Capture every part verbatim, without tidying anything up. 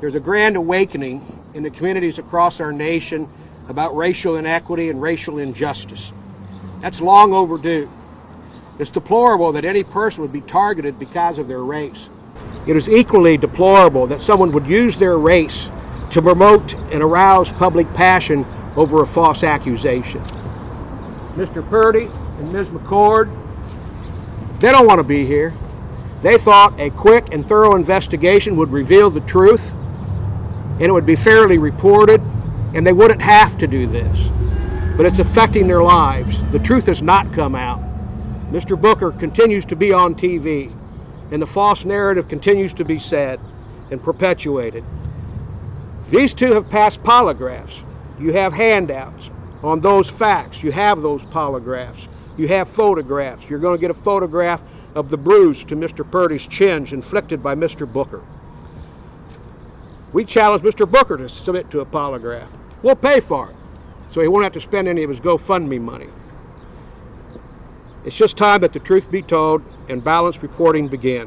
There's a grand awakening in the communities across our nation about racial inequity and racial injustice. That's long overdue. It's deplorable that any person would be targeted because of their race. It is equally deplorable that someone would use their race to promote and arouse public passion over a false accusation. Mister Purdy and Miz McCord, they don't want to be here. They thought a quick and thorough investigation would reveal the truth, and it would be fairly reported, and they wouldn't have to do this. But it's affecting their lives. The truth has not come out. Mister Booker continues to be on T V, and the false narrative continues to be said and perpetuated. These two have passed polygraphs. You have handouts on those facts. You have those polygraphs. You have photographs. You're going to get a photograph of the bruise to Mister Purdy's chin inflicted by Mister Booker. We challenge Mister Booker to submit to a polygraph. We'll pay for it, so he won't have to spend any of his GoFundMe money. It's just time that the truth be told and balanced reporting begin.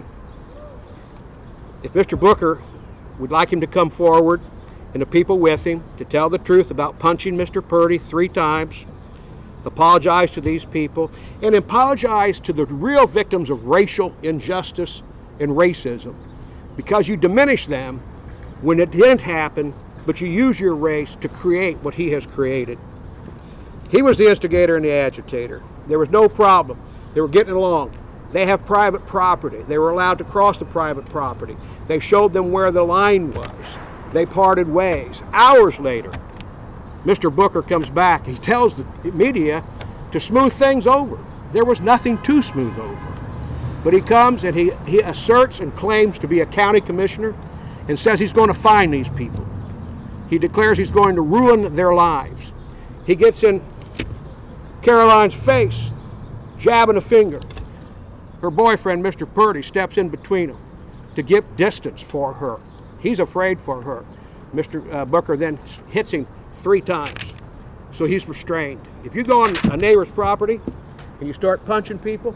If Mister Booker would like him to come forward and the people with him to tell the truth about punching Mister Purdy three times, apologize to these people, and apologize to the real victims of racial injustice and racism, because you diminish them when it didn't happen, but you use your race to create what he has created. He was the instigator and the agitator. There was no problem. They were getting along. They have private property. They were allowed to cross the private property. They showed them where the line was. They parted ways. Hours later, Mister Booker comes back. He tells the media to smooth things over. There was nothing to smooth over. But he comes and he, he asserts and claims to be a county commissioner and says he's going to fine these people. He declares he's going to ruin their lives. He gets in Caroline's face, jabbing a finger. Her boyfriend, Mister Purdy, steps in between them to get distance for her. He's afraid for her. Mister Uh, Booker then hits him three times, so he's restrained. If you go on a neighbor's property and you start punching people,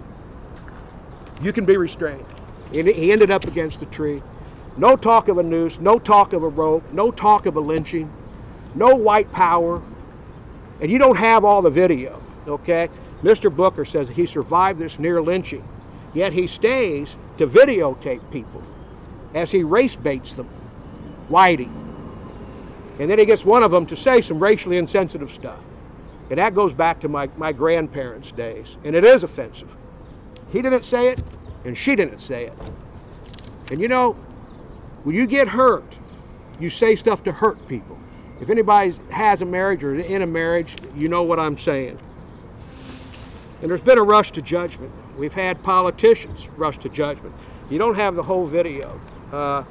you can be restrained. And he ended up against the tree. No talk of a noose, no talk of a rope, no talk of a lynching, no white power, and you don't have all the video, okay? Mister Booker says he survived this near lynching, yet he stays to videotape people as he race baits them, Whitey. And then he gets one of them to say some racially insensitive stuff. And that goes back to my, my grandparents' days, and it is offensive. He didn't say it, and she didn't say it. And you know, when you get hurt, you say stuff to hurt people. If anybody has a marriage or in a marriage, you know what I'm saying. And there's been a rush to judgment. We've had politicians rush to judgment. You don't have the whole video. Uh,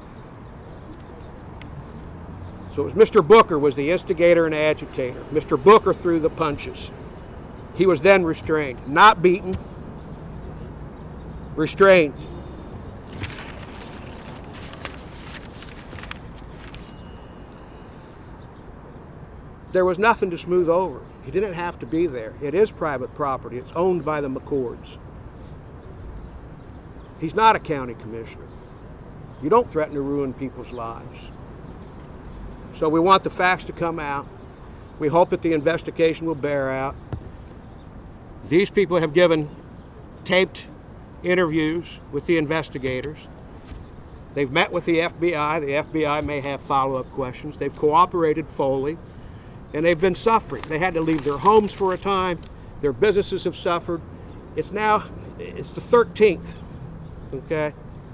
so it was Mister Booker was the instigator and agitator. Mister Booker threw the punches. He was then restrained, not beaten, restrained. There was nothing to smooth over. He didn't have to be there. It is private property. It's owned by the McCords. He's not a county commissioner. You don't threaten to ruin people's lives. So we want the facts to come out. We hope that the investigation will bear out. These people have given taped interviews with the investigators. They've met with the F B I. The F B I may have follow-up questions. They've cooperated fully. And they've been suffering. They had to leave their homes for a time. Their businesses have suffered. It's now, it's the thirteenth, okay?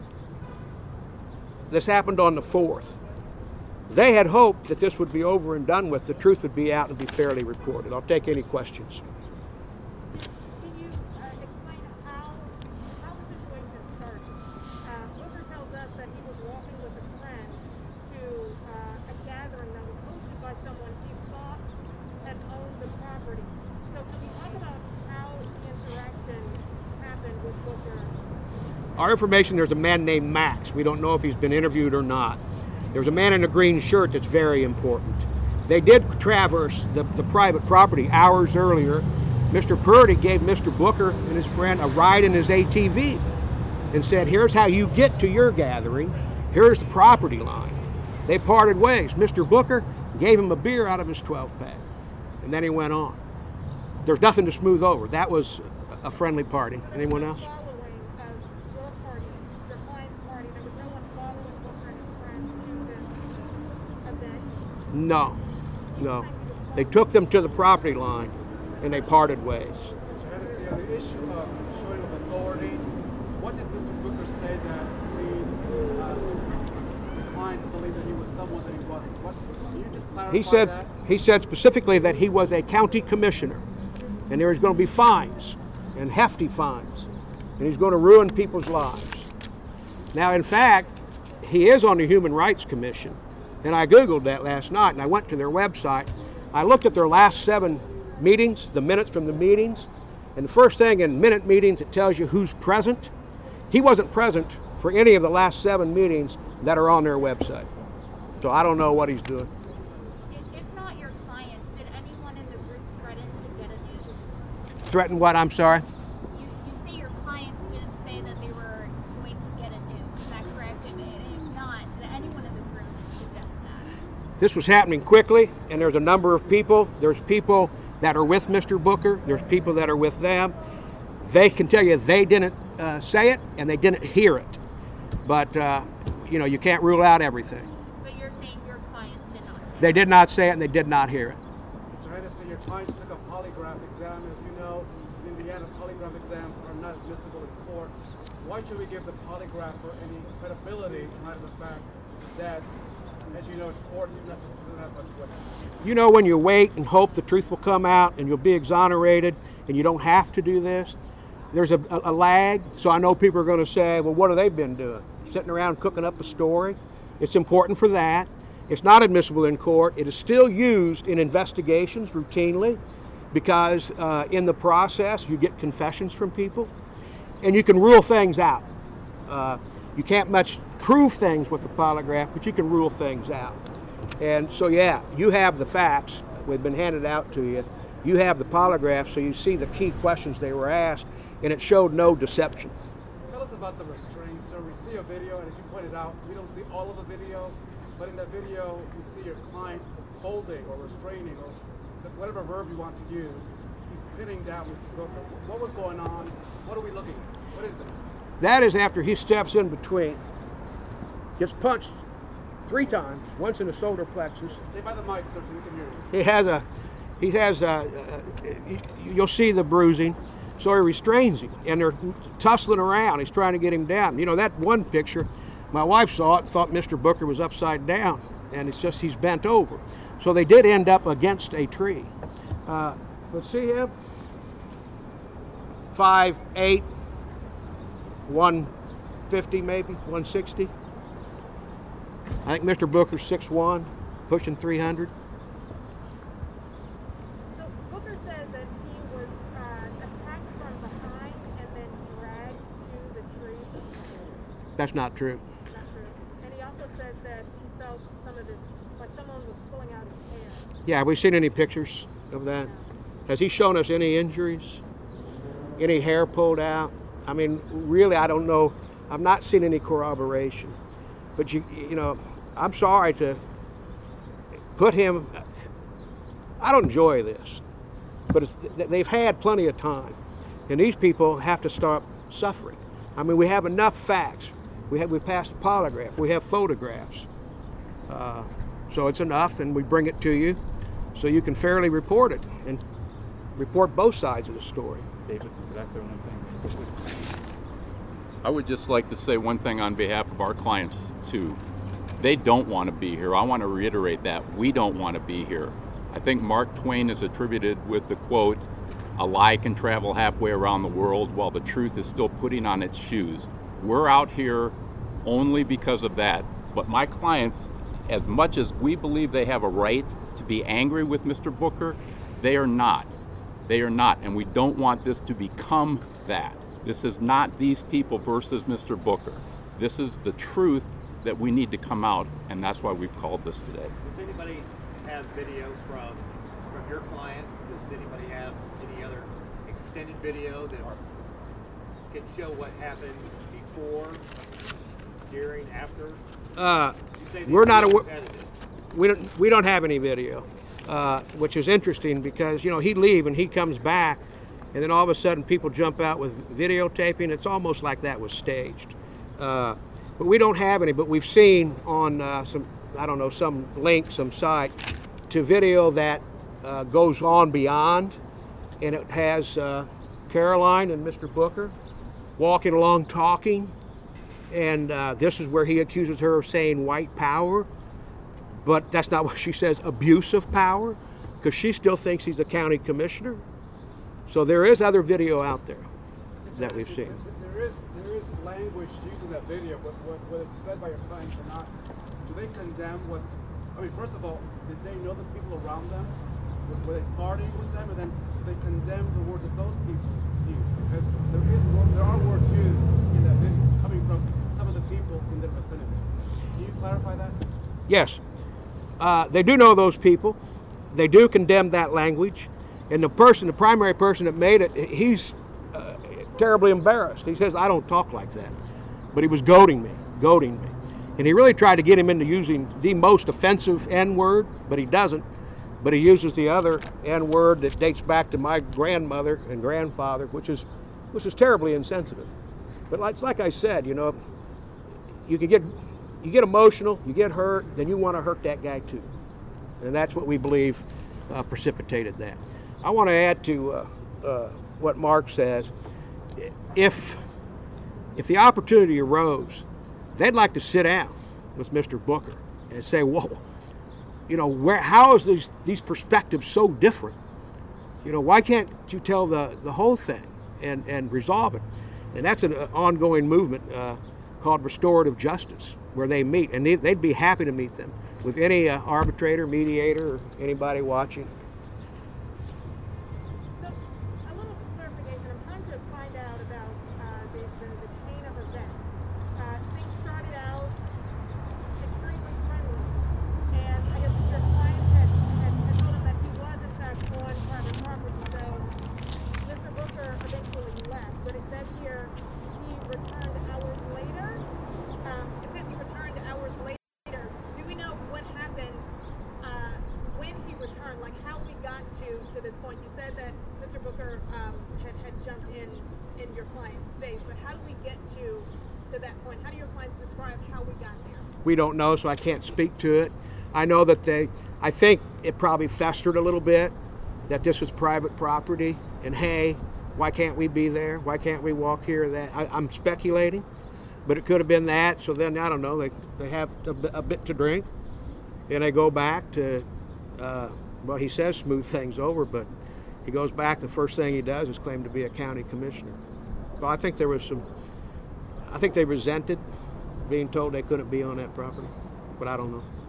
This happened on the fourth. They had hoped that this would be over and done with. The truth would be out and be fairly reported. I'll take any questions. Can you uh, explain how, how the situation started? Uh, Booker tells us that he was walking with a friend to uh, a gathering that was hosted by someone he thought had owned the property. So can you talk about how the interaction happened with Booker? Our information, there's a man named Max. We don't know if he's been interviewed or not. There's a man in a green shirt that's very important. They did traverse the, the private property hours earlier. Mister Purdy gave Mister Booker and his friend a ride in his A T V and said, here's how you get to your gathering. Here's the property line. They parted ways. Mister Booker gave him a beer out of his twelve pack, and then he went on. There's nothing to smooth over. That was a friendly party. Anyone else? Following uh, your party, your client's party, there was no one following Booker and his friends to this event? No, no. They took them to the property line, and they parted ways. Mister Hennessy, on the issue of showing of authority, what did Mister Booker say that the, uh, the clients believed that he was someone that he wasn't? What, can you just clarify He said, that? he said specifically that he was a county commissioner, and there was going to be fines, and hefty fines, and he's going to ruin people's lives. Now, in fact, he is on the Human Rights Commission, and I Googled that last night, and I went to their website. I looked at their last seven meetings, the minutes from the meetings, and the first thing in minute meetings, it tells you who's present. He wasn't present for any of the last seven meetings that are on their website. So I don't know what he's doing. If, if not your clients, did anyone in the group threaten to get a news? Threaten what? I'm sorry? You, you say your clients didn't say that they were going to get a news. Is that correct? If, if not, did anyone in the group suggest that? This was happening quickly, and there's a number of people. There's people that are with Mister Booker. There's people that are with them. They can tell you they didn't uh, say it, and they didn't hear it. But, uh, you know, you can't rule out everything. But you're saying your clients did not say They that. did not say it, and they did not hear it. Mister Hennessy, your clients took a polygraph exam. As you know, in Indiana, polygraph exams are not admissible in court. Why should we give the polygrapher any credibility in light of the fact that, as you know, in court, it's not, it doesn't have much weight? You know, when you wait and hope the truth will come out and you'll be exonerated and you don't have to do this, there's a, a, a lag. So I know people are going to say, well, what have they been doing? Sitting around cooking up a story. It's important for that. It's not admissible in court. It is still used in investigations routinely because uh, in the process you get confessions from people and you can rule things out. Uh, you can't much prove things with the polygraph, but you can rule things out. And so, yeah, you have the facts. They've been handed out to you. You have the polygraph, so you see the key questions they were asked, and it showed no deception. Tell us about the restraint. So we see a video, and as you pointed out, we don't see all of the video, but in that video, we see your client holding or restraining, or whatever verb you want to use. He's pinning down Mister Booker. What was going on? What are we looking at? What is it? That is after he steps in between, gets punched three times, once in the solar plexus. Stay by the mic, sir, so we can hear you. He has a, he has a, uh, you'll see the bruising. So he restrains him, and they're tussling around. He's trying to get him down. You know, that one picture, my wife saw it and thought Mister Booker was upside down, and it's just he's bent over. So they did end up against a tree. Uh, let's see him. Five, eight, one fifty maybe, one sixty. I think Mister Booker's six one, pushing three hundred. So Booker says that he was uh, attacked from behind and then dragged to the tree. That's not true. Not true. And he also says that he felt some of his, like someone was pulling out his hair. Yeah, have we seen any pictures of that? Has he shown us any injuries? Any hair pulled out? I mean, really, I don't know. I've not seen any corroboration. But, you, you know, I'm sorry to put him, I don't enjoy this, but it's, they've had plenty of time. And these people have to stop suffering. I mean, we have enough facts. We have, we passed a polygraph. We have photographs. Uh, so it's enough, and we bring it to you so you can fairly report it and report both sides of the story. David, could I say one thing? I would just like to say one thing on behalf of our clients, too. They don't want to be here. I want to reiterate that. We don't want to be here. I think Mark Twain is attributed with the quote, "A lie can travel halfway around the world while the truth is still putting on its shoes." We're out here only because of that. But my clients, as much as we believe they have a right to be angry with Mister Booker, they are not. They are not, and we don't want this to become that. This is not these people versus Mister Booker. This is the truth that we need to come out, and that's why we've called this today. Does anybody have video from from your clients? Does anybody have any other extended video that can show what happened before during, after? Uh, You say the we're not video aware. was edited. We don't, we don't have any video, uh, which is interesting because, you know, he'd leave and he comes back and then all of a sudden people jump out with videotaping. It's almost like that was staged. Uh, but we don't have any, but we've seen on uh, some, I don't know, some link, some site, to video that uh, goes on beyond, and it has uh, Caroline and Mister Booker walking along talking, and uh, this is where he accuses her of saying white power. But that's not what she says, abuse of power, because she still thinks he's a county commissioner. So there is other video out there that we've seen. There is there is language used in that video, but what, what it's said by your clients or not. Do they condemn what? I mean, first of all, did they know the people around them? Were, were they partying with them, and then do they condemn the words that those people use? Because there is there are words used in that video coming from some of the people in the vicinity. Can you clarify that? Yes, uh, they do know those people. They do condemn that language, and the person, the primary person that made it, he's uh, terribly embarrassed. He says, "I don't talk like that," but he was goading me, goading me, and he really tried to get him into using the most offensive N word, but he doesn't. But he uses the other N word that dates back to my grandmother and grandfather, which is, which is terribly insensitive. But it's like I said, you know, you can get, you get emotional, you get hurt, then you want to hurt that guy too, and that's what we believe uh, precipitated that. I want to add to uh, uh, what Mark says. If if the opportunity arose, they'd like to sit down with Mister Booker and say, "Whoa, you know, where? How is these these perspectives so different? You know, why can't you tell the the whole thing and and resolve it?" And that's an ongoing movement uh, called restorative justice, where they meet, and they, they'd be happy to meet them with any uh, arbitrator, mediator, or anybody watching. So, a little clarification. I'm trying to find out about uh, the, the, the chain of events. Uh, things started out extremely friendly, and I guess your client had, had, had told him that he was in fact on private property. So, Mister Booker eventually left, but it says here he returned hours later. Um, it says he returned hours later. Do we know what happened uh, when he returned? Like how we got to, to this point? You said that Mister Booker um, had, had jumped in in your client's face, but how do we get to to that point? How do your clients describe how we got there? We don't know, so I can't speak to it. I know that they, I think it probably festered a little bit, that this was private property, and hey, why can't we be there? Why can't we walk here or that? I, I'm speculating, but it could have been that. So then, I don't know, they, they have a, bit- a bit to drink, and they go back to, uh, well, he says smooth things over, but he goes back, the first thing he does is claim to be a county commissioner. So I think there was some, I think they resented being told they couldn't be on that property, but I don't know.